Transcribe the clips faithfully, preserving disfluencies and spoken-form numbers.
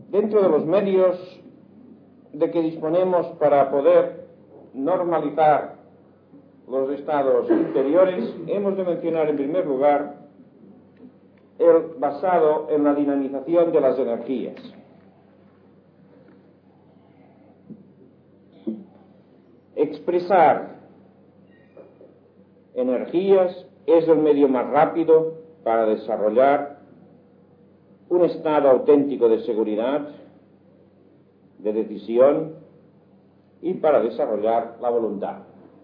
Dentro de los medios de que disponemos para poder normalizar los estados interiores, hemos de mencionar en primer lugar el basado en la dinamización de las energías. Expresar energías es el medio más rápido para desarrollar un estado auténtico de seguridad, de decisión y para desarrollar la voluntad.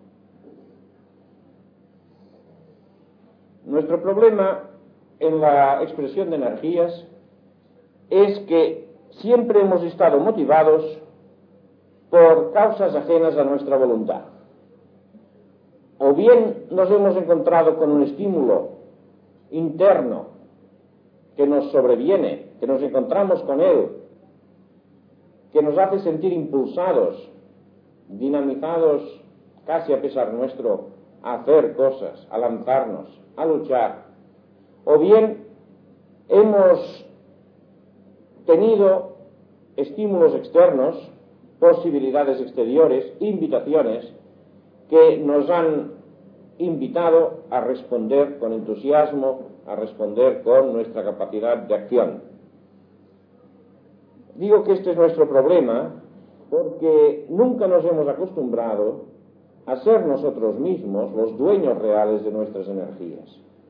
Nuestro problema en la expresión de energías es que siempre hemos estado motivados por causas ajenas a nuestra voluntad. O bien nos hemos encontrado con un estímulo interno que nos sobreviene, que nos encontramos con él, que nos hace sentir impulsados, dinamizados casi a pesar nuestro a hacer cosas, a lanzarnos, a luchar. O bien hemos tenido estímulos externos, posibilidades exteriores, invitaciones que nos han invitado a responder con entusiasmo, a responder con nuestra capacidad de acción. Digo que este es nuestro problema porque nunca nos hemos acostumbrado a ser nosotros mismos los dueños reales de nuestras energías.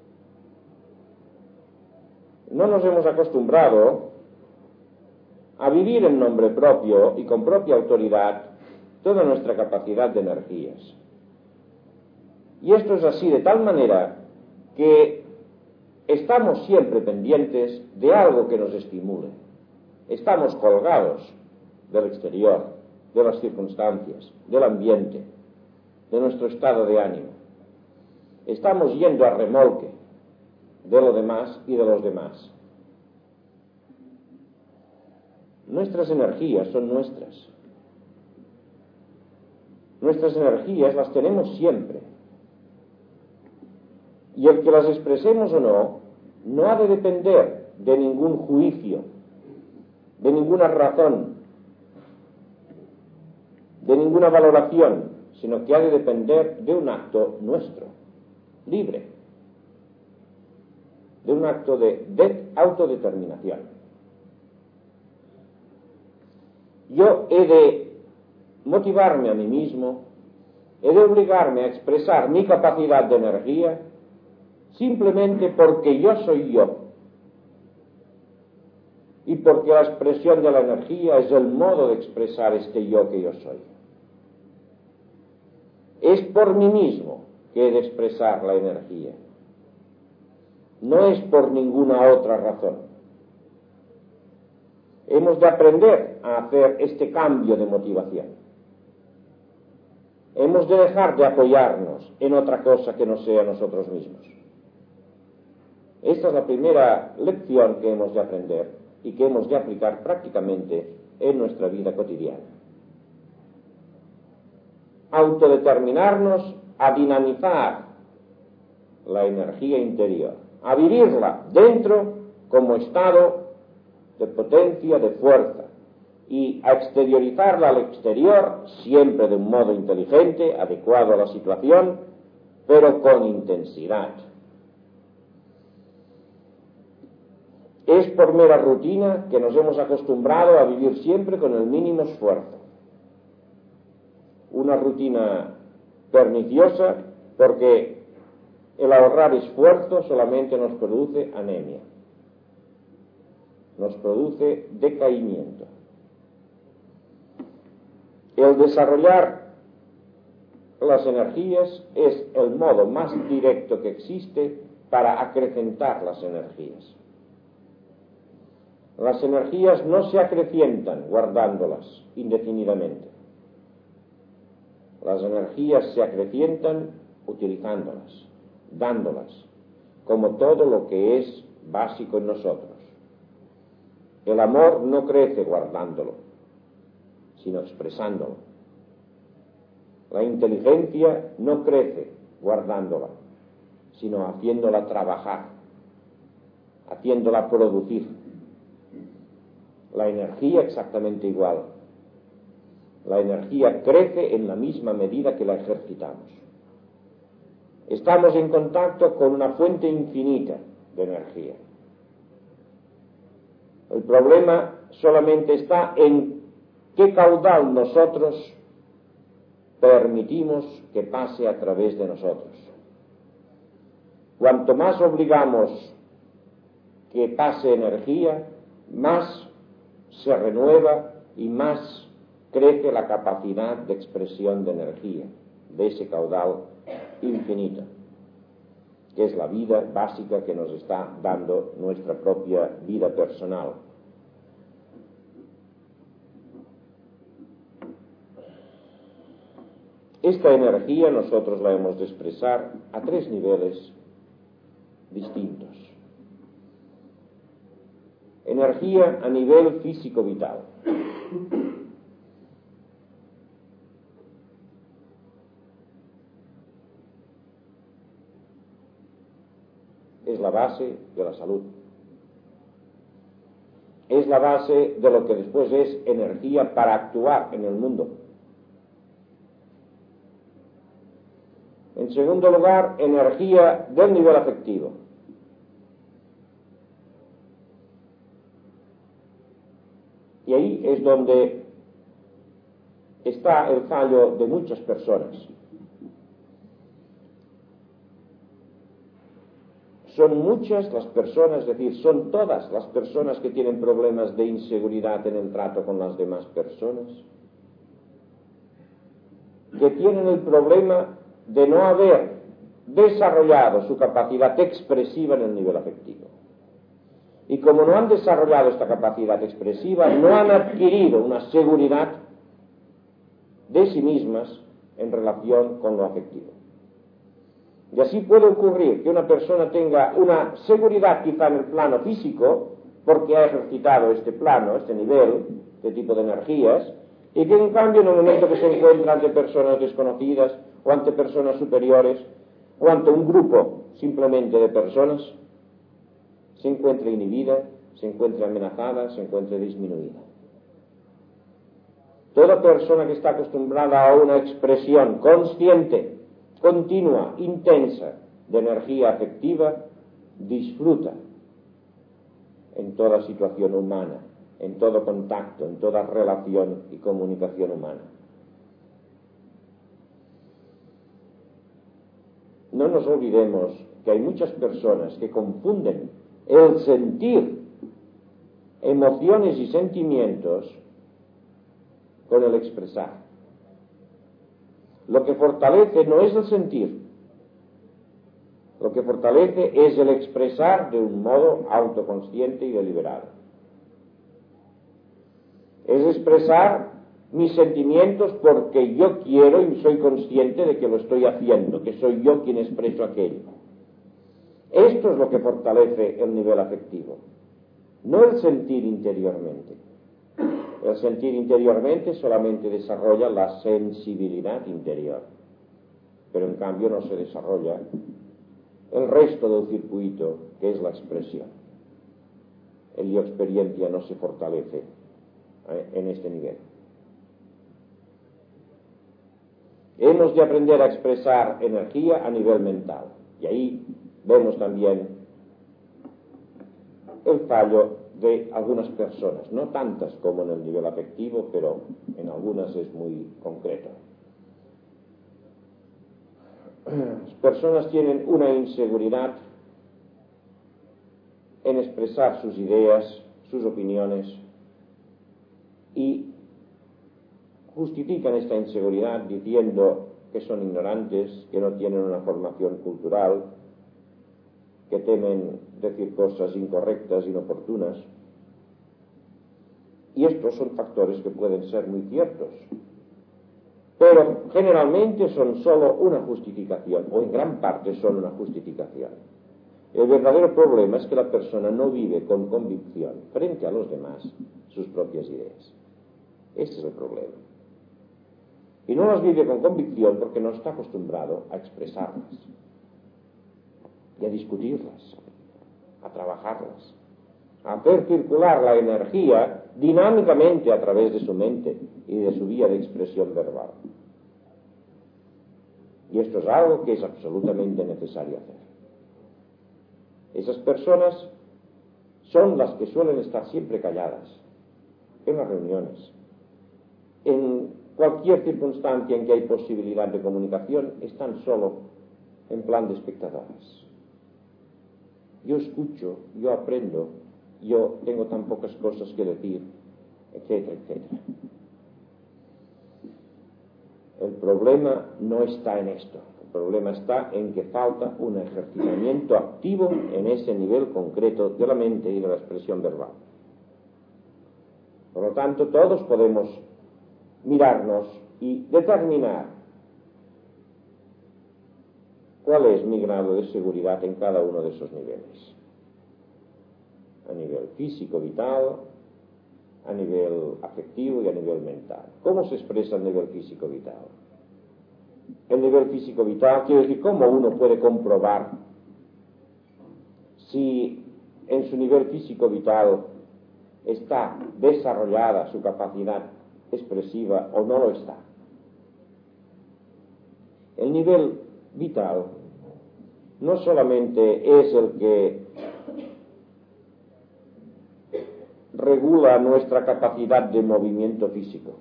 No nos hemos acostumbrado a vivir en nombre propio y con propia autoridad toda nuestra capacidad de energías. Y esto es así de tal manera que estamos siempre pendientes de algo que nos estimule. Estamos colgados del exterior, de las circunstancias, del ambiente, de nuestro estado de ánimo. Estamos yendo a remolque de lo demás y de los demás. Nuestras energías son nuestras. Nuestras energías las tenemos siempre. Y el que las expresemos o no, no ha de depender de ningún juicio, de ninguna razón, de ninguna valoración, sino que ha de depender de un acto nuestro, libre, de un acto de, de autodeterminación. Yo he de motivarme a mí mismo, he de obligarme a expresar mi capacidad de energía simplemente porque yo soy yo y porque la expresión de la energía es el modo de expresar este yo que yo soy. Es por mí mismo que he de expresar la energía, no es por ninguna otra razón. Hemos de aprender a hacer este cambio de motivación. Hemos de dejar de apoyarnos en otra cosa que no sea nosotros mismos. Esta es la primera lección que hemos de aprender y que hemos de aplicar prácticamente en nuestra vida cotidiana. Autodeterminarnos a dinamizar la energía interior, a vivirla dentro como estado de potencia, de fuerza, y a exteriorizarla al exterior, siempre de un modo inteligente, adecuado a la situación, pero con intensidad. Es por mera rutina que nos hemos acostumbrado a vivir siempre con el mínimo esfuerzo. Una rutina perniciosa porque el ahorrar esfuerzo solamente nos produce anemia, nos produce decaimiento. El desarrollar las energías es el modo más directo que existe para acrecentar las energías. Las energías no se acrecientan guardándolas indefinidamente. Las energías se acrecientan utilizándolas, dándolas, como todo lo que es básico en nosotros. El amor no crece guardándolo, sino expresándolo. La inteligencia no crece guardándola, sino haciéndola trabajar, haciéndola producir. la energía exactamente igual. La energía crece en la misma medida que la ejercitamos. Estamos en contacto con una fuente infinita de energía. El problema solamente está en qué caudal nosotros permitimos que pase a través de nosotros. Cuanto más obligamos que pase energía, más se renueva y más crece la capacidad de expresión de energía, de ese caudal infinito, que es la vida básica que nos está dando nuestra propia vida personal. Esta energía nosotros la hemos de expresar a tres niveles distintos. Energía a nivel físico-vital. Es la base de la salud. Es la base de lo que después es energía para actuar en el mundo. En segundo lugar, energía del nivel afectivo. Y ahí es donde está el fallo de muchas personas. Son muchas las personas, es decir, son todas las personas que tienen problemas de inseguridad en el trato con las demás personas, que tienen el problema de no haber desarrollado su capacidad expresiva en el nivel afectivo. Y como no han desarrollado esta capacidad expresiva, no han adquirido una seguridad de sí mismas en relación con lo afectivo. Y así puede ocurrir que una persona tenga una seguridad quizá en el plano físico, porque ha ejercitado este plano, este nivel, este tipo de energías, y que en cambio en el momento que se encuentra ante personas desconocidas, o ante personas superiores, o ante un grupo simplemente de personas, se encuentra inhibida, se encuentra amenazada, se encuentra disminuida. Toda persona que está acostumbrada a una expresión consciente, continua, intensa, de energía afectiva, disfruta en toda situación humana, en todo contacto, en toda relación y comunicación humana. No nos olvidemos que hay muchas personas que confunden el sentir emociones y sentimientos con el expresar. Lo que fortalece no es el sentir, lo que fortalece es el expresar de un modo autoconsciente y deliberado. Es expresar mis sentimientos porque yo quiero y soy consciente de que lo estoy haciendo, que soy yo quien expreso aquello. Esto es lo que fortalece el nivel afectivo, no el sentir interiormente. El sentir interiormente solamente desarrolla la sensibilidad interior, pero en cambio no se desarrolla el resto del circuito que es la expresión. El yo experiencia no se fortalece eh, en este nivel. Hemos de aprender a expresar energía a nivel mental, y ahí vemos también el fallo de algunas personas, no tantas como en el nivel afectivo, pero en algunas es muy concreto. Las personas tienen una inseguridad en expresar sus ideas, sus opiniones, y justifican esta inseguridad diciendo que son ignorantes, que no tienen una formación cultural, que temen decir cosas incorrectas, inoportunas. Y estos son factores que pueden ser muy ciertos, pero generalmente son solo una justificación, o en gran parte son una justificación. El verdadero problema es que la persona no vive con convicción frente a los demás sus propias ideas. Este es el problema. Y no las vive con convicción porque no está acostumbrado a expresarlas y a discutirlas, a trabajarlas. hacer circular la energía dinámicamente a través de su mente y de su vía de expresión verbal. Y esto es algo que es absolutamente necesario hacer. Esas personas son las que suelen estar siempre calladas en las reuniones. En cualquier circunstancia en que hay posibilidad de comunicación, están solo en plan de espectadores. Yo escucho, yo aprendo, yo tengo tan pocas cosas que decir, etcétera, etcétera. El problema no está en esto. El problema está en que falta un ejercitamiento activo en ese nivel concreto de la mente y de la expresión verbal. Por lo tanto, todos podemos mirarnos y determinar cuál es mi grado de seguridad en cada uno de esos niveles. A nivel físico, vital, a nivel afectivo y a nivel mental. ¿Cómo se expresa el nivel físico vital? El nivel físico vital quiere decir cómo uno puede comprobar si en su nivel físico vital está desarrollada su capacidad expresiva o no lo está. El nivel vital no solamente es el que regula nuestra capacidad de movimiento físico,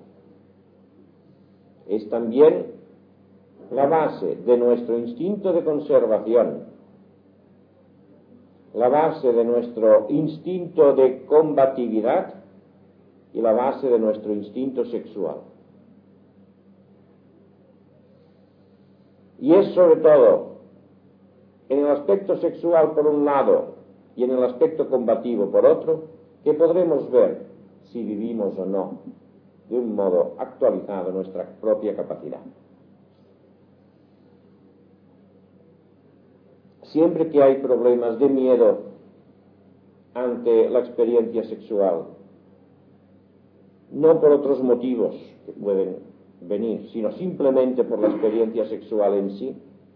es también la base de nuestro instinto de conservación, la base de nuestro instinto de combatividad y la base de nuestro instinto sexual. Y es sobre todo en el aspecto sexual por un lado y en el aspecto combativo por otro que podremos ver si vivimos o no de un modo actualizado nuestra propia capacidad. Siempre que hay problemas de miedo ante la experiencia sexual, no por otros motivos que pueden venir, sino simplemente por la experiencia sexual en sí,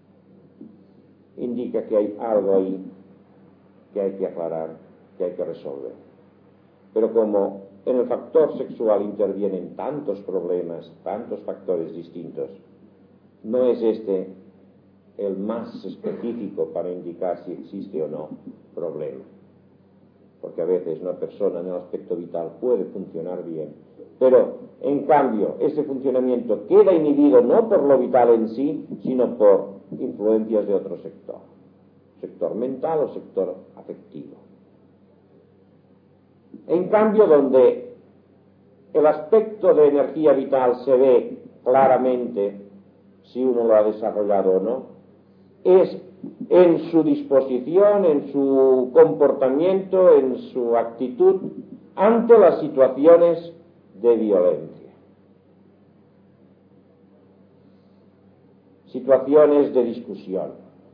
indica que hay algo ahí que hay que aclarar, que hay que resolver. Pero como en el factor sexual intervienen tantos problemas, tantos factores distintos, no es este el más específico para indicar si existe o no problema. Porque a veces una persona en el aspecto vital puede funcionar bien, pero en cambio ese funcionamiento queda inhibido no por lo vital en sí, sino por influencias de otro sector, sector mental o sector afectivo. En cambio, donde el aspecto de energía vital se ve claramente si uno lo ha desarrollado o no, es en su disposición, en su comportamiento, en su actitud ante las situaciones de violencia. Situaciones de discusión,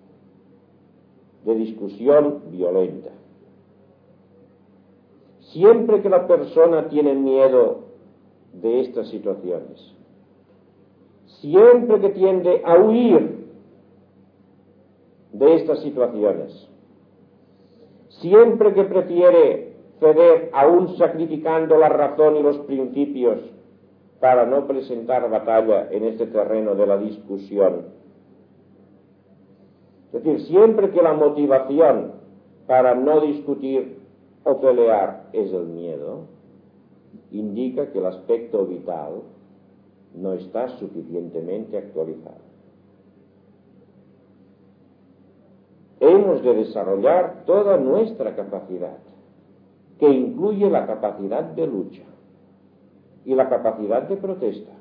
de discusión violenta. Siempre que la persona tiene miedo de estas situaciones, siempre que tiende a huir de estas situaciones, siempre que prefiere ceder aún sacrificando la razón y los principios para no presentar batalla en este terreno de la discusión, es decir, siempre que la motivación para no discutir o pelear es el miedo, indica que el aspecto vital no está suficientemente actualizado. Hemos de desarrollar toda nuestra capacidad, que incluye la capacidad de lucha y la capacidad de protesta.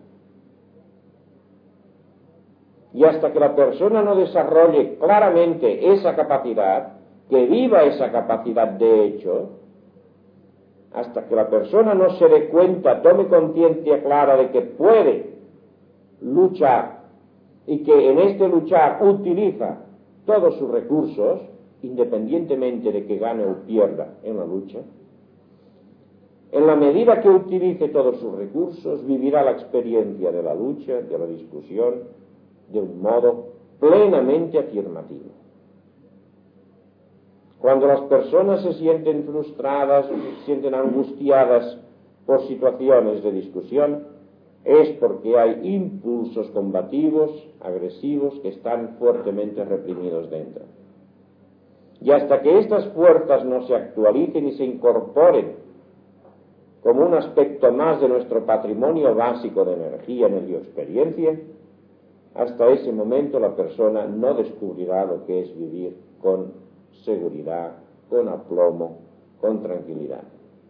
Y hasta que la persona no desarrolle claramente esa capacidad, que viva esa capacidad de hecho, hasta que la persona no se dé cuenta, tome conciencia clara de que puede luchar y que en este luchar utiliza todos sus recursos, independientemente de que gane o pierda en la lucha, en la medida que utilice todos sus recursos, vivirá la experiencia de la lucha, de la discusión, de un modo plenamente afirmativo. Cuando las personas se sienten frustradas o se sienten angustiadas por situaciones de discusión, es porque hay impulsos combativos, agresivos, que están fuertemente reprimidos dentro. Y hasta que estas fuerzas no se actualicen y se incorporen como un aspecto más de nuestro patrimonio básico de energía, en la experiencia, hasta ese momento la persona no descubrirá lo que es vivir con seguridad, con aplomo, con tranquilidad.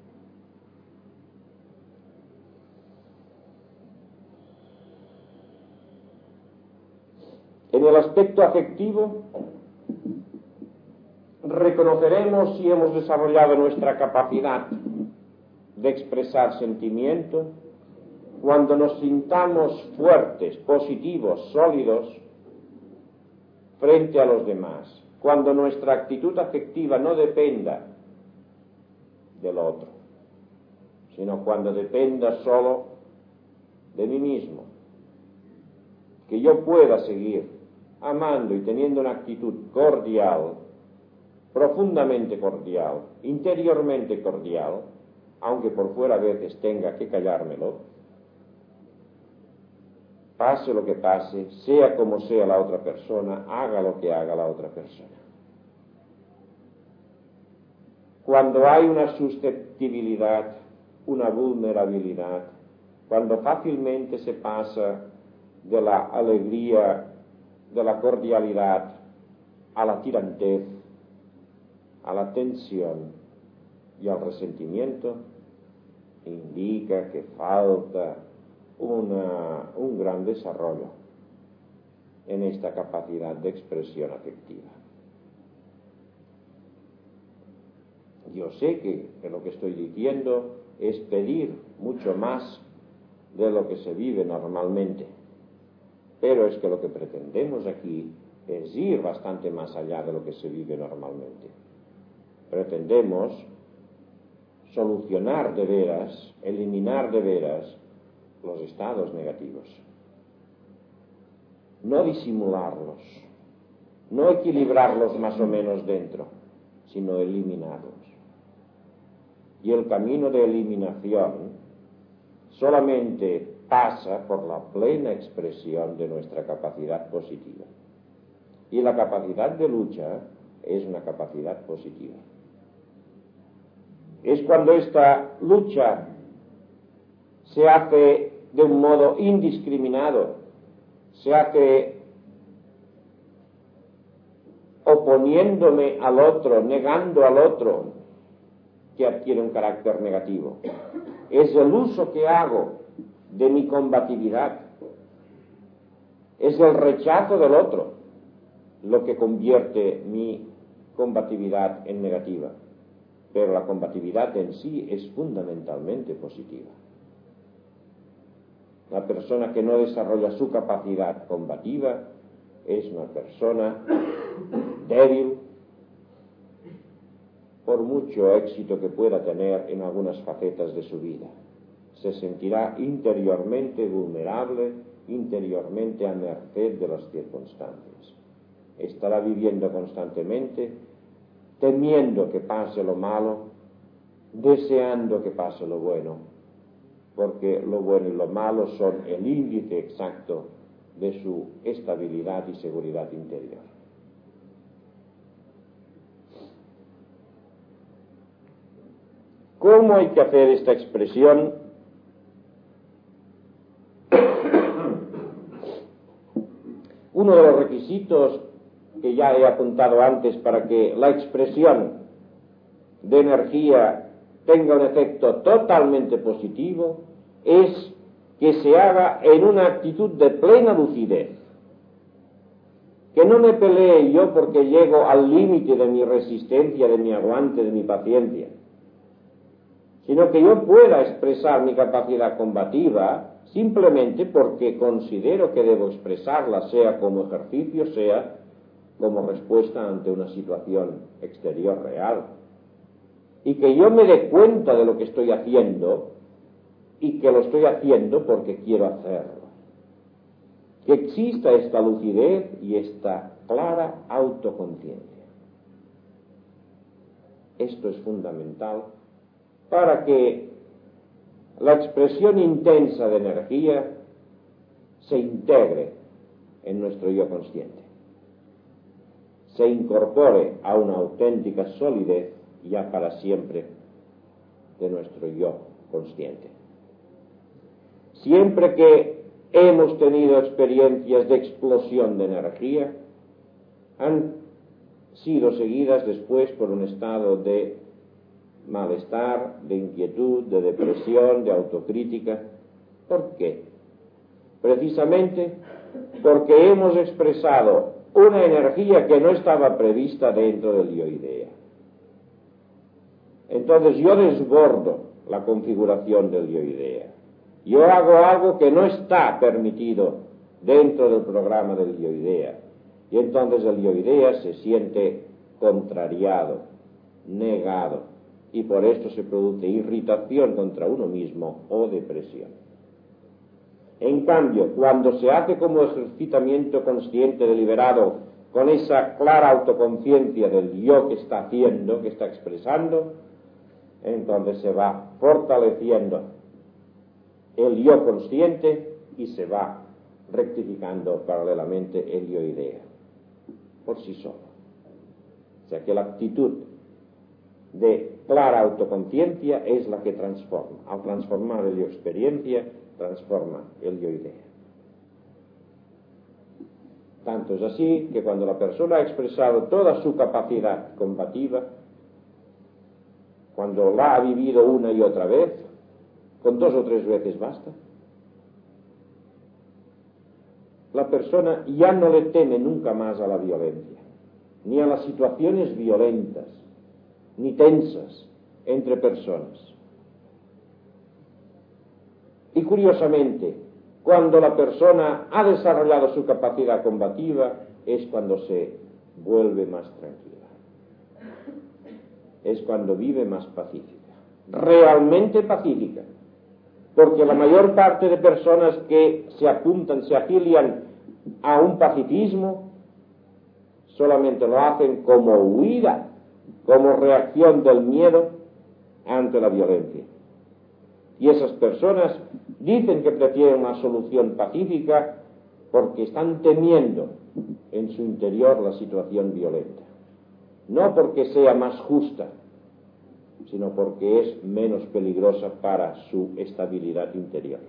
En el aspecto afectivo, reconoceremos si hemos desarrollado nuestra capacidad de expresar sentimiento cuando nos sintamos fuertes, positivos, sólidos frente a los demás, cuando nuestra actitud afectiva no dependa del otro, sino cuando dependa solo de mí mismo, que yo pueda seguir amando y teniendo una actitud cordial, profundamente cordial, interiormente cordial, aunque por fuera a veces tenga que callármelo, pase lo que pase, sea como sea la otra persona, haga lo que haga la otra persona. Cuando hay una susceptibilidad, una vulnerabilidad, cuando fácilmente se pasa de la alegría, de la cordialidad, a la tirantez, a la tensión y al resentimiento, indica que falta una, un gran desarrollo en esta capacidad de expresión afectiva. Yo sé que, que lo que estoy diciendo es pedir mucho más de lo que se vive normalmente, pero es que lo que pretendemos aquí es ir bastante más allá de lo que se vive normalmente. Pretendemos solucionar de veras, eliminar de veras los estados negativos, no disimularlos, no equilibrarlos más o menos dentro, sino eliminarlos. Y el camino de eliminación solamente pasa por la plena expresión de nuestra capacidad positiva. Y la capacidad de lucha es una capacidad positiva. Es cuando esta lucha se hace de un modo indiscriminado, se hace oponiéndome al otro, negando al otro, que adquiere un carácter negativo. Es el uso que hago de mi combatividad, es el rechazo del otro lo que convierte mi combatividad en negativa, pero la combatividad en sí es fundamentalmente positiva. La persona que no desarrolla su capacidad combativa es una persona débil, por mucho éxito que pueda tener en algunas facetas de su vida. Se sentirá interiormente vulnerable, interiormente a merced de las circunstancias. Estará viviendo constantemente, temiendo que pase lo malo, deseando que pase lo bueno, porque lo bueno y lo malo son el índice exacto de su estabilidad y seguridad interior. ¿Cómo hay que hacer esta expresión? Uno de los requisitos que ya he apuntado antes para que la expresión de energía tenga un efecto totalmente positivo es que se haga en una actitud de plena lucidez. Que no me pelee yo porque llego al límite de mi resistencia, de mi aguante, de mi paciencia, sino que yo pueda expresar mi capacidad combativa simplemente porque considero que debo expresarla, sea como ejercicio, sea como respuesta ante una situación exterior real. Y que yo me dé cuenta de lo que estoy haciendo y que lo estoy haciendo porque quiero hacerlo. Que exista esta lucidez y esta clara autoconciencia. Esto es fundamental para que la expresión intensa de energía se integre en nuestro yo consciente, se incorpore a una auténtica solidez ya para siempre de nuestro yo consciente. Siempre que hemos tenido experiencias de explosión de energía, han sido seguidas después por un estado de malestar, de inquietud, de depresión, de autocrítica. ¿Por qué? Precisamente porque hemos expresado una energía que no estaba prevista dentro del yo-idea. Entonces yo desbordo la configuración del yo-idea. Yo hago algo que no está permitido dentro del programa del yo-idea. Y entonces el yo-idea se siente contrariado, negado, y por esto se produce irritación contra uno mismo o depresión. En cambio, cuando se hace como ejercitamiento consciente deliberado, con esa clara autoconciencia del yo que está haciendo, que está expresando, entonces se va fortaleciendo el yo consciente y se va rectificando paralelamente el yo-idea por sí solo. O sea que la actitud de clara autoconciencia es la que transforma. Al transformar el yo-experiencia, transforma el yo-idea. Tanto es así que cuando la persona ha expresado toda su capacidad combativa, cuando la ha vivido una y otra vez, con dos o tres veces basta, la persona ya no le teme nunca más a la violencia, ni a las situaciones violentas, ni tensas entre personas. Y curiosamente, cuando la persona ha desarrollado su capacidad combativa, es cuando se vuelve más tranquila, es cuando vive más pacífica, realmente pacífica, porque la mayor parte de personas que se apuntan, se afilian a un pacifismo, solamente lo hacen como huida, como reacción del miedo ante la violencia. Y esas personas dicen que prefieren una solución pacífica porque están temiendo en su interior la situación violenta. No porque sea más justa, sino porque es menos peligrosa para su estabilidad interior.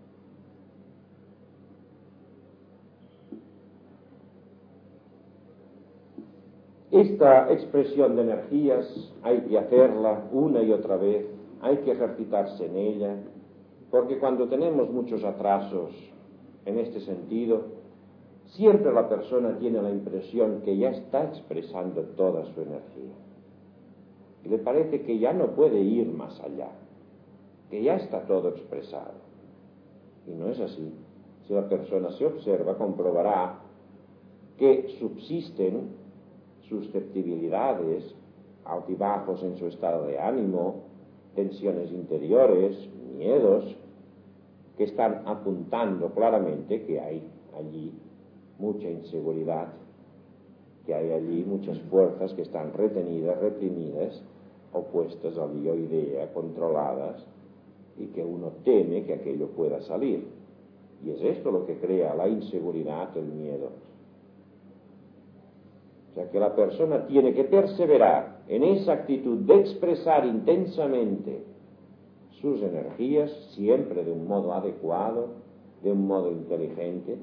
Esta expresión de energías hay que hacerla una y otra vez, hay que ejercitarse en ella, porque cuando tenemos muchos atrasos en este sentido, siempre la persona tiene la impresión que ya está expresando toda su energía. Y le parece que ya no puede ir más allá, que ya está todo expresado. Y no es así. Si la persona se observa, comprobará que subsisten susceptibilidades, altibajos en su estado de ánimo, tensiones interiores, miedos, que están apuntando claramente que hay allí mucha inseguridad, que hay allí muchas fuerzas que están retenidas, reprimidas, opuestas al yo-idea, controladas, y que uno teme que aquello pueda salir. Y es esto lo que crea la inseguridad, el miedo. O sea que la persona tiene que perseverar en esa actitud de expresar intensamente sus energías, siempre de un modo adecuado, de un modo inteligente,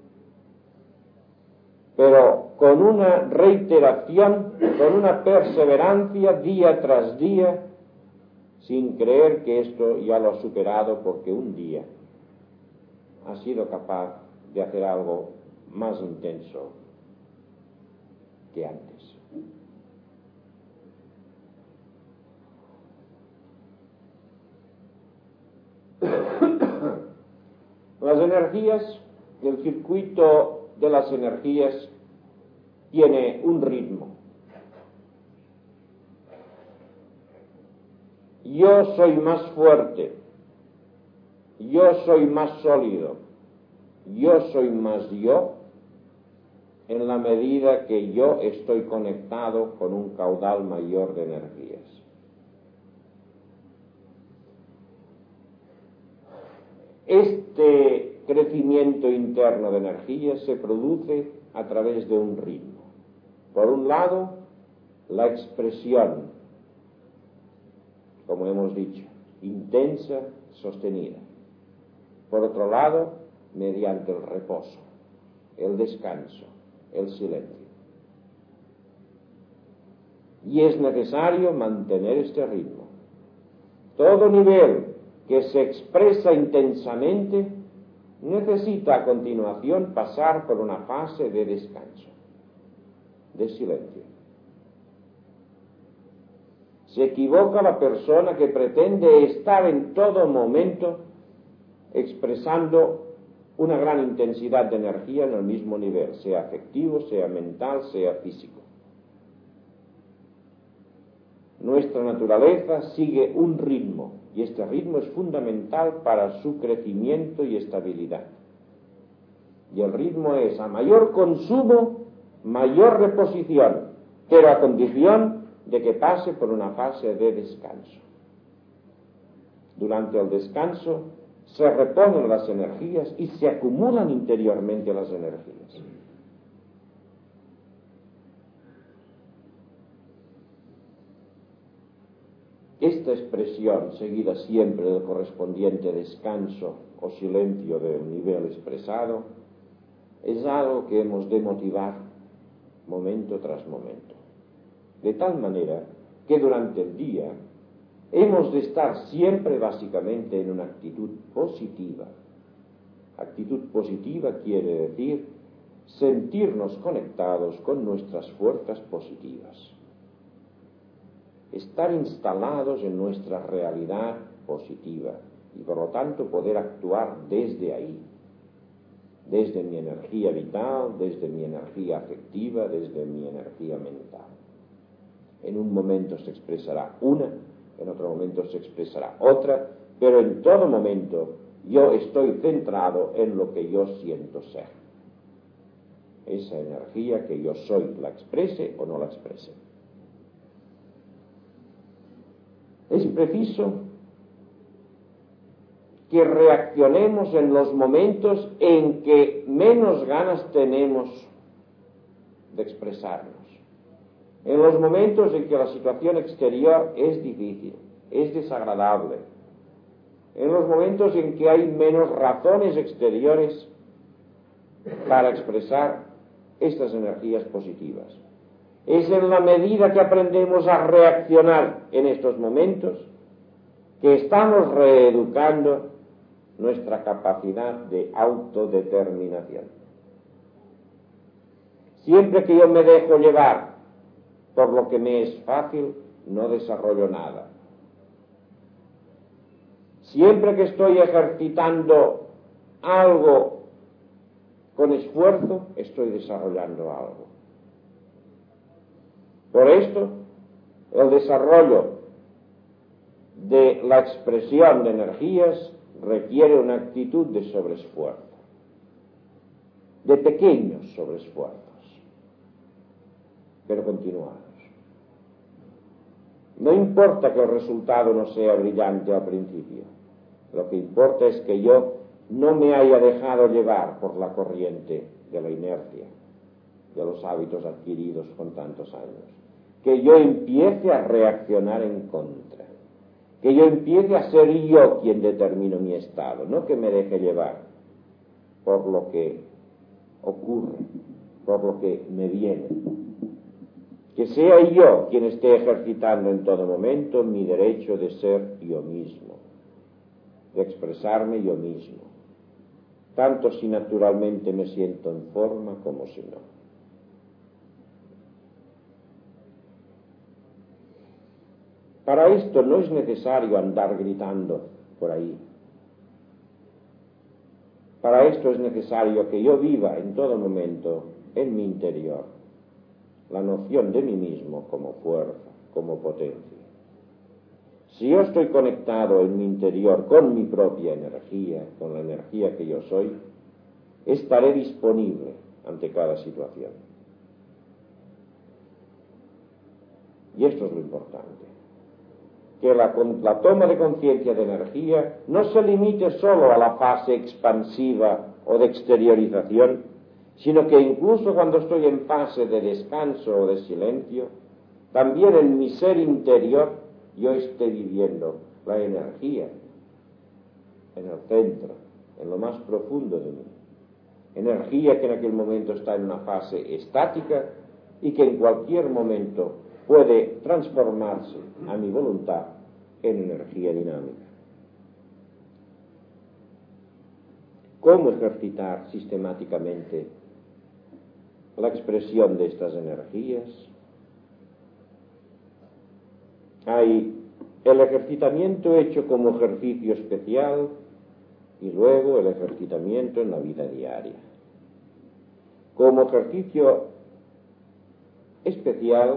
pero con una reiteración, con una perseverancia día tras día, sin creer que esto ya lo ha superado porque un día ha sido capaz de hacer algo más intenso que antes. Las energías, el circuito de las energías tiene un ritmo. Yo soy más fuerte, yo soy más sólido, yo soy más yo, en la medida que yo estoy conectado con un caudal mayor de energías. Este crecimiento interno de energías se produce a través de un ritmo. Por un lado, la expresión, como hemos dicho, intensa, sostenida. Por otro lado, mediante el reposo, el descanso, el silencio. Y es necesario mantener este ritmo. Todo nivel que se expresa intensamente necesita a continuación pasar por una fase de descanso, de silencio. Se equivoca la persona que pretende estar en todo momento expresando una gran intensidad de energía en el mismo nivel, sea afectivo, sea mental, sea físico. Nuestra naturaleza sigue un ritmo, y este ritmo es fundamental para su crecimiento y estabilidad. Y el ritmo es, a mayor consumo, mayor reposición, pero a condición de que pase por una fase de descanso. Durante el descanso se reponen las energías y se acumulan interiormente las energías. Esta expresión, seguida siempre del correspondiente descanso o silencio del nivel expresado, es algo que hemos de motivar momento tras momento, de tal manera que durante el día hemos de estar siempre básicamente en una actitud positiva. Actitud positiva quiere decir sentirnos conectados con nuestras fuerzas positivas, estar instalados en nuestra realidad positiva y por lo tanto poder actuar desde ahí, desde mi energía vital, desde mi energía afectiva, desde mi energía mental. En un momento se expresará una, en otro momento se expresará otra, pero en todo momento yo estoy centrado en lo que yo siento ser. Esa energía que yo soy, la exprese o no la exprese. Es preciso que reaccionemos en los momentos en que menos ganas tenemos de expresarnos, en los momentos en que la situación exterior es difícil, es desagradable, en los momentos en que hay menos razones exteriores para expresar estas energías positivas. Es en la medida que aprendemos a reaccionar en estos momentos que estamos reeducando nuestra capacidad de autodeterminación. Siempre que yo me dejo llevar por lo que me es fácil, no desarrollo nada. Siempre que estoy ejercitando algo con esfuerzo, estoy desarrollando algo. Por esto, el desarrollo de la expresión de energías requiere una actitud de sobreesfuerzo, de pequeños sobreesfuerzos, pero continuados. No importa que el resultado no sea brillante al principio, lo que importa es que yo no me haya dejado llevar por la corriente de la inercia, de los hábitos adquiridos con tantos años, que yo empiece a reaccionar en contra, que yo empiece a ser yo quien determino mi estado, no que me deje llevar por lo que ocurre, por lo que me viene. Que sea yo quien esté ejercitando en todo momento mi derecho de ser yo mismo, de expresarme yo mismo, tanto si naturalmente me siento en forma como si no. Para esto no es necesario andar gritando por ahí. Para esto es necesario que yo viva en todo momento en mi interior la noción de mí mismo como fuerza, como potencia. Si yo estoy conectado en mi interior con mi propia energía, con la energía que yo soy, estaré disponible ante cada situación. Y esto es lo importante, que la, la toma de conciencia de energía no se limite solo a la fase expansiva o de exteriorización, sino que incluso cuando estoy en fase de descanso o de silencio, también en mi ser interior yo esté viviendo la energía en el centro, en lo más profundo de mí. Energía que en aquel momento está en una fase estática y que en cualquier momento puede transformarse a mi voluntad en energía dinámica. ¿Cómo ejercitar sistemáticamente la expresión de estas energías? Hay el ejercitamiento hecho como ejercicio especial y luego el ejercitamiento en la vida diaria. Como ejercicio especial,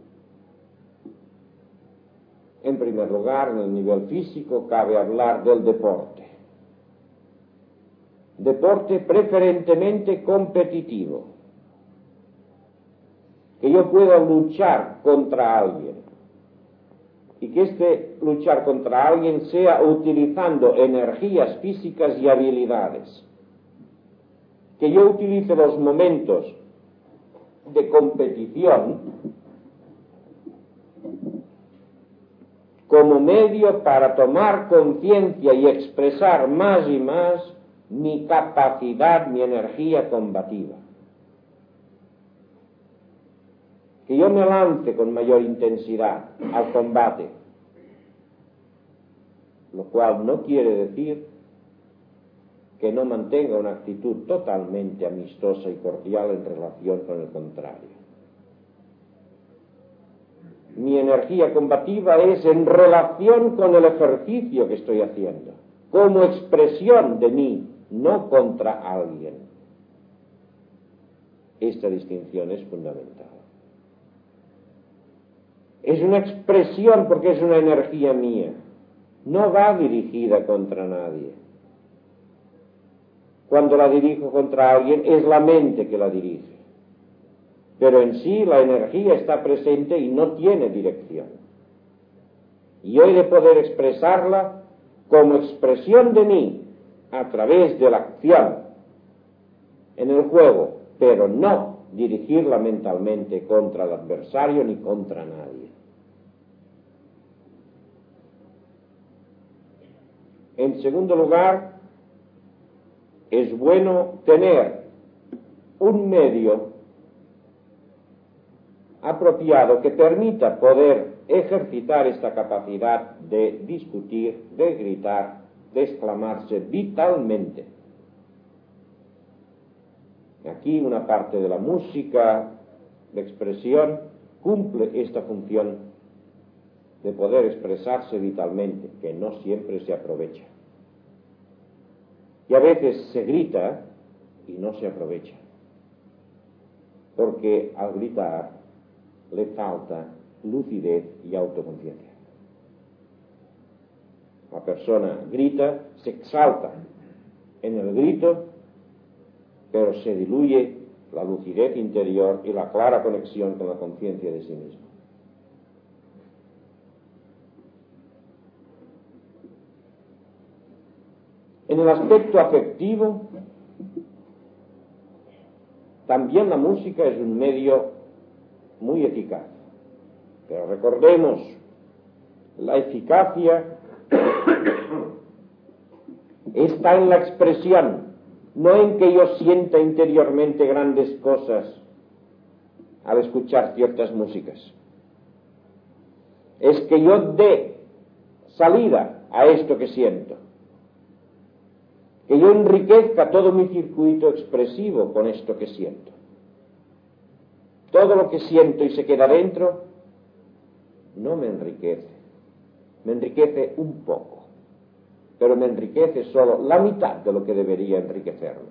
en primer lugar, en el nivel físico, cabe hablar del deporte. Deporte preferentemente competitivo. Que yo pueda luchar contra alguien. Y que este luchar contra alguien sea utilizando energías físicas y habilidades. Que yo utilice los momentos de competición como medio para tomar conciencia y expresar más y más mi capacidad, mi energía combativa. Que yo me lance con mayor intensidad al combate, lo cual no quiere decir que no mantenga una actitud totalmente amistosa y cordial en relación con el contrario. Mi energía combativa es en relación con el ejercicio que estoy haciendo, como expresión de mí, no contra alguien. Esta distinción es fundamental. Es una expresión porque es una energía mía, no va dirigida contra nadie. Cuando la dirijo contra alguien es la mente que la dirige. Pero en sí la energía está presente y no tiene dirección. Y he de poder expresarla como expresión de mí a través de la acción en el juego, pero no dirigirla mentalmente contra el adversario ni contra nadie. En segundo lugar, es bueno tener un medio apropiado que permita poder ejercitar esta capacidad de discutir, de gritar, de exclamarse vitalmente. Aquí una parte de la música de expresión cumple esta función de poder expresarse vitalmente, que no siempre se aprovecha. Y a veces se grita y no se aprovecha, porque al gritar le falta lucidez y autoconciencia. La persona grita, se exalta en el grito, pero se diluye la lucidez interior y la clara conexión con la conciencia de sí mismo. En el aspecto afectivo, también la música es un medio muy eficaz. Pero recordemos, la eficacia está en la expresión, no en que yo sienta interiormente grandes cosas al escuchar ciertas músicas. Es que yo dé salida a esto que siento. Que yo enriquezca todo mi circuito expresivo con esto que siento. Todo lo que siento y se queda dentro no me enriquece. Me enriquece un poco, pero me enriquece solo la mitad de lo que debería enriquecerme.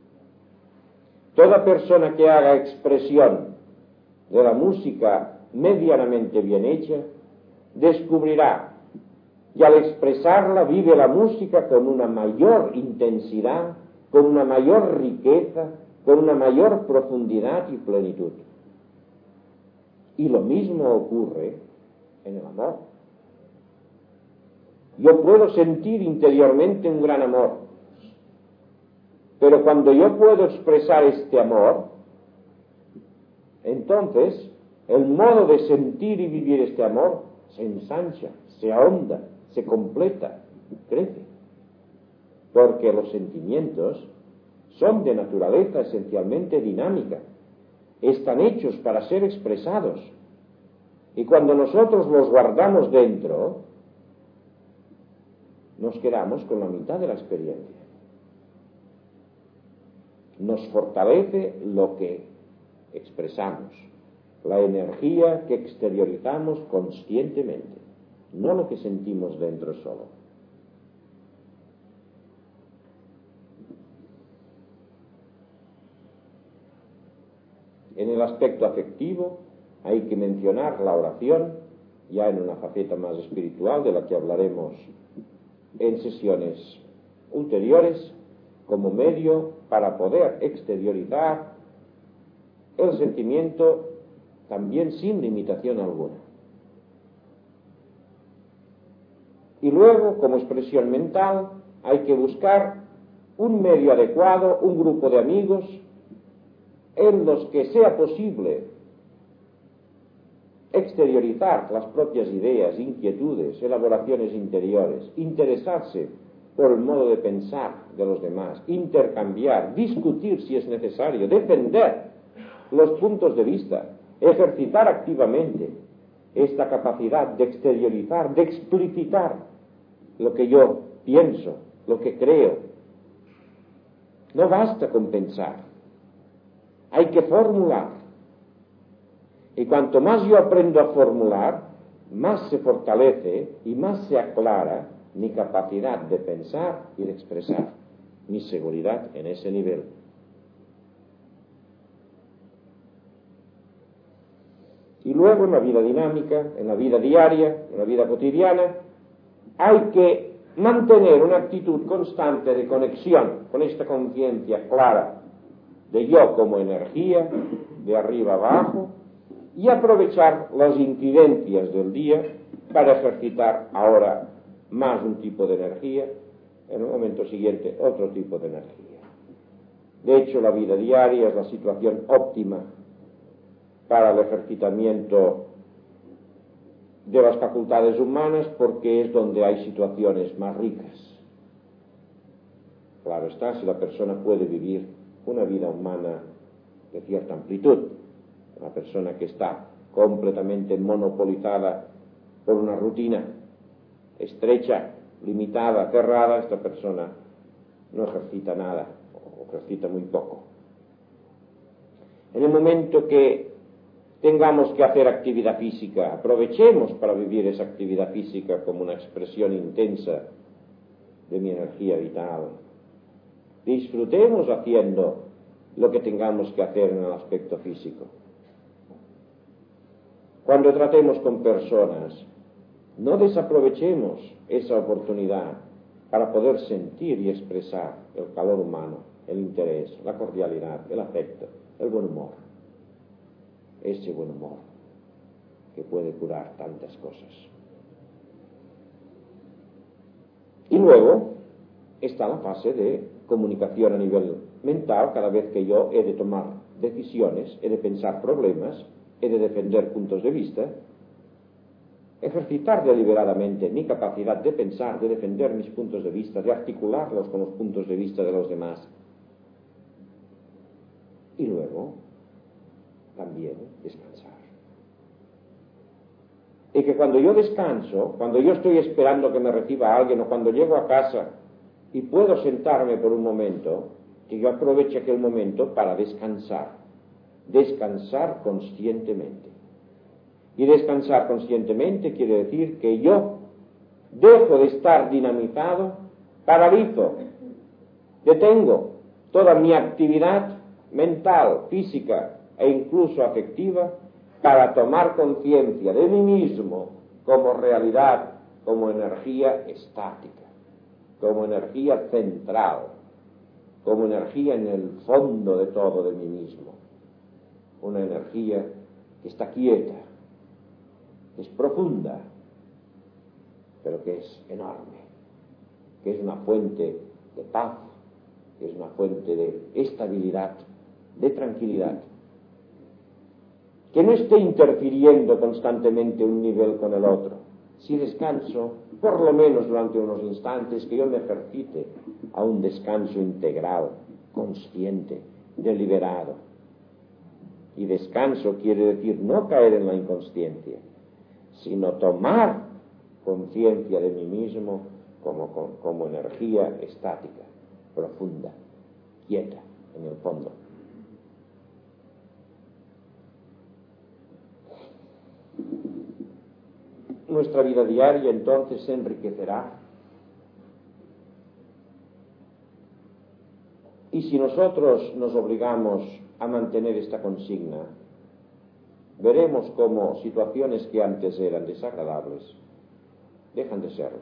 Toda persona que haga expresión de la música medianamente bien hecha, descubrirá y al expresarla vive la música con una mayor intensidad, con una mayor riqueza, con una mayor profundidad y plenitud. Y lo mismo ocurre en el amor. Yo puedo sentir interiormente un gran amor, pero cuando yo puedo expresar este amor, entonces el modo de sentir y vivir este amor se ensancha, se ahonda, se completa, crece. Porque los sentimientos son de naturaleza esencialmente dinámica, están hechos para ser expresados, y cuando nosotros los guardamos dentro, nos quedamos con la mitad de la experiencia. Nos fortalece lo que expresamos, la energía que exteriorizamos conscientemente, no lo que sentimos dentro solo. En el aspecto afectivo hay que mencionar la oración, ya en una faceta más espiritual de la que hablaremos en sesiones ulteriores, como medio para poder exteriorizar el sentimiento también sin limitación alguna. Y luego, como expresión mental, hay que buscar un medio adecuado, un grupo de amigos en los que sea posible exteriorizar las propias ideas, inquietudes, elaboraciones interiores, interesarse por el modo de pensar de los demás, intercambiar, discutir si es necesario, defender los puntos de vista, ejercitar activamente esta capacidad de exteriorizar, de explicitar lo que yo pienso, lo que creo. No basta con pensar, hay que formular. Y cuanto más yo aprendo a formular, más se fortalece y más se aclara mi capacidad de pensar y de expresar, mi seguridad en ese nivel. Y luego en la vida dinámica, en la vida diaria, en la vida cotidiana, hay que mantener una actitud constante de conexión con esta conciencia clara de yo como energía, de arriba abajo, y aprovechar las incidencias del día para ejercitar ahora más un tipo de energía, en el momento siguiente otro tipo de energía. De hecho, la vida diaria es la situación óptima para el ejercitamiento de las facultades humanas, porque es donde hay situaciones más ricas. Claro está, si la persona puede vivir una vida humana de cierta amplitud, una persona que está completamente monopolizada por una rutina estrecha, limitada, cerrada, esta persona no ejercita nada o ejercita muy poco. En el momento que tengamos que hacer actividad física, aprovechemos para vivir esa actividad física como una expresión intensa de mi energía vital. Disfrutemos haciendo lo que tengamos que hacer en el aspecto físico. Cuando tratemos con personas, no desaprovechemos esa oportunidad para poder sentir y expresar el calor humano, el interés, la cordialidad, el afecto, el buen humor. Ese buen humor que puede curar tantas cosas. Y luego está la fase de comunicación a nivel mental. Cada vez que yo he de tomar decisiones, he de pensar problemas, he de defender puntos de vista, ejercitar deliberadamente mi capacidad de pensar, de defender mis puntos de vista, de articularlos con los puntos de vista de los demás. Y luego también descansar. Y que cuando yo descanso, cuando yo estoy esperando que me reciba alguien, o cuando llego a casa y puedo sentarme por un momento, que yo aproveche aquel momento para descansar. Descansar conscientemente. Y descansar conscientemente quiere decir que yo dejo de estar dinamizado, paralizo, detengo toda mi actividad mental, física e incluso afectiva para tomar conciencia de mí mismo como realidad, como energía estática, como energía central, como energía en el fondo de todo de mí mismo, una energía que está quieta, que es profunda, pero que es enorme, que es una fuente de paz, que es una fuente de estabilidad, de tranquilidad, que no esté interfiriendo constantemente un nivel con el otro. Si descanso, por lo menos durante unos instantes, que yo me ejercite a un descanso integral, consciente, deliberado. Y descanso quiere decir no caer en la inconsciencia, sino tomar conciencia de mí mismo como, como, como energía estática, profunda, quieta, en el fondo. Nuestra vida diaria entonces se enriquecerá, y si nosotros nos obligamos a mantener esta consigna, veremos cómo situaciones que antes eran desagradables dejan de serlo,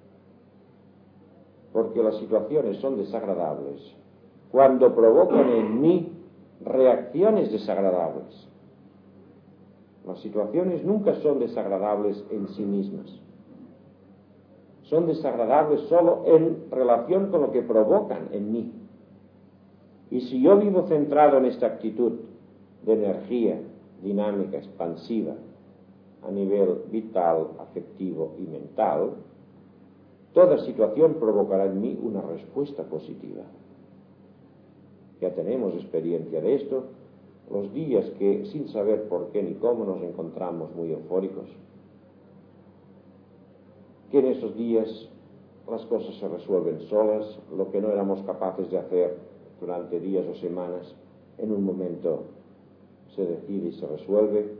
porque las situaciones son desagradables cuando provocan en mí reacciones desagradables. Las situaciones nunca son desagradables en sí mismas. Son desagradables solo en relación con lo que provocan en mí. Y si yo vivo centrado en esta actitud de energía dinámica, expansiva, a nivel vital, afectivo y mental, toda situación provocará en mí una respuesta positiva. Ya tenemos experiencia de esto. Los días que, sin saber por qué ni cómo, nos encontramos muy eufóricos, que en esos días las cosas se resuelven solas, lo que no éramos capaces de hacer durante días o semanas, en un momento se decide y se resuelve.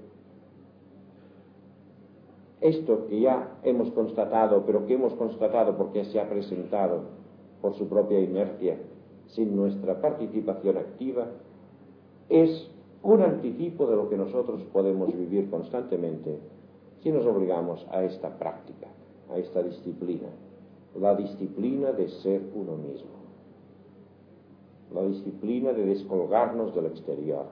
Esto que ya hemos constatado, pero que hemos constatado porque se ha presentado por su propia inercia, sin nuestra participación activa, es un anticipo de lo que nosotros podemos vivir constantemente si nos obligamos a esta práctica, a esta disciplina, la disciplina de ser uno mismo, la disciplina de descolgarnos del exterior,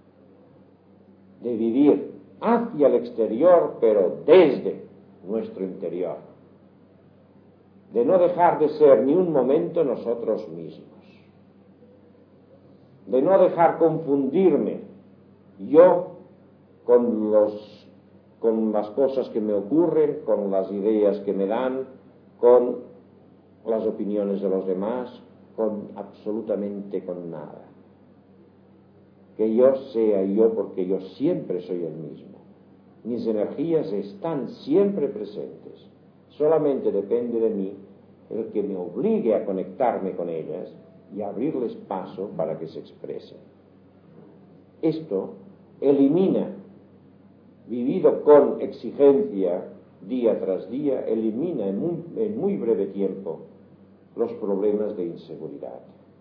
de vivir hacia el exterior pero desde nuestro interior, de no dejar de ser ni un momento nosotros mismos, de no dejar confundirme yo con los con las cosas que me ocurren, con las ideas que me dan, con las opiniones de los demás, con absolutamente con nada. Que yo sea yo, porque yo siempre soy el mismo. Mis energías están siempre presentes. Solamente depende de mí el que me obligue a conectarme con ellas y abrirles paso para que se expresen. Esto elimina, vivido con exigencia día tras día, elimina en muy, en muy breve tiempo los problemas de inseguridad.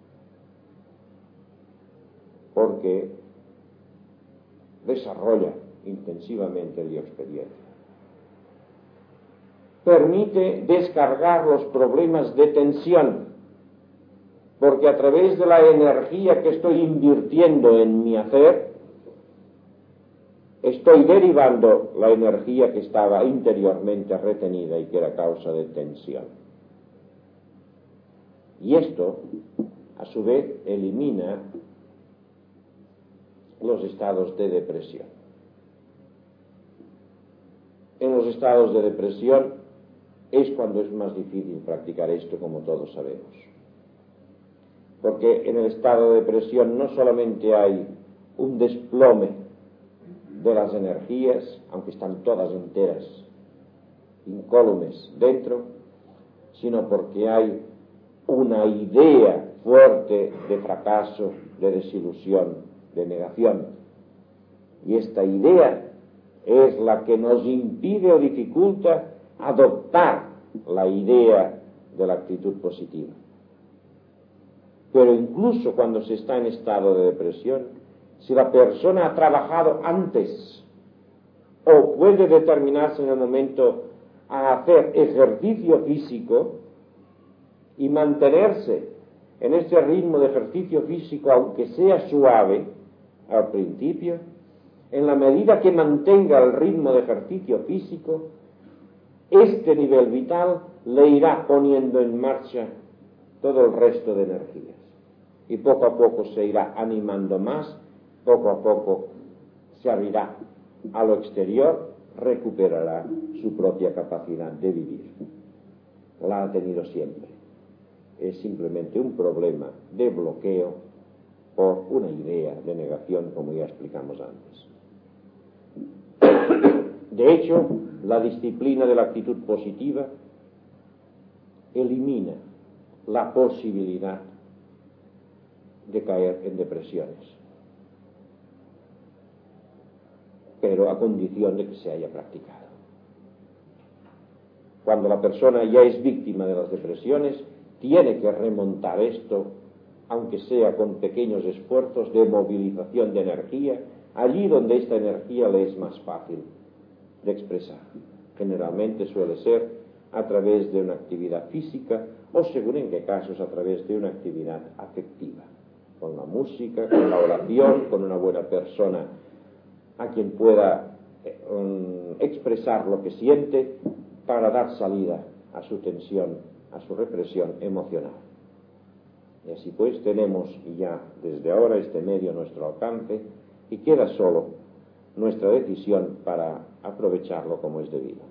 Porque desarrolla intensivamente el yo experiencia. Permite descargar los problemas de tensión, porque a través de la energía que estoy invirtiendo en mi hacer, estoy derivando la energía que estaba interiormente retenida y que era causa de tensión. Y esto, a su vez, elimina los estados de depresión. En los estados de depresión es cuando es más difícil practicar esto, como todos sabemos. Porque en el estado de depresión no solamente hay un desplome de las energías, aunque están todas enteras, incólumes dentro, sino porque hay una idea fuerte de fracaso, de desilusión, de negación. Y esta idea es la que nos impide o dificulta adoptar la idea de la actitud positiva. Pero incluso cuando se está en estado de depresión, si la persona ha trabajado antes o puede determinarse en el momento a hacer ejercicio físico y mantenerse en este ritmo de ejercicio físico, aunque sea suave al principio, en la medida que mantenga el ritmo de ejercicio físico, este nivel vital le irá poniendo en marcha todo el resto de energías. Y poco a poco se irá animando más, poco a poco se abrirá a lo exterior, recuperará su propia capacidad de vivir. La ha tenido siempre. Es simplemente un problema de bloqueo por una idea de negación, como ya explicamos antes. De hecho, la disciplina de la actitud positiva elimina la posibilidad de caer en depresiones, pero a condición de que se haya practicado. Cuando la persona ya es víctima de las depresiones, tiene que remontar esto, aunque sea con pequeños esfuerzos de movilización de energía, allí donde esta energía le es más fácil de expresar. Generalmente suele ser a través de una actividad física o, según en qué casos, a través de una actividad afectiva, con la música, con la oración, con una buena persona a quien pueda eh, um, expresar lo que siente para dar salida a su tensión, a su represión emocional. Y así pues tenemos ya desde ahora este medio a nuestro alcance y queda solo nuestra decisión para aprovecharlo como es debido.